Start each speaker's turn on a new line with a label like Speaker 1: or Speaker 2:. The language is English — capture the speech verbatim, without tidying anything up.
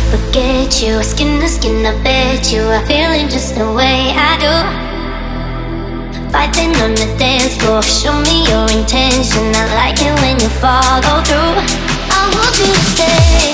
Speaker 1: forget you. Skin to skin, I bet you are feeling just the way I do. Fighting on the dance floor, show me your intention. I like it when you follow through. I want you to stay.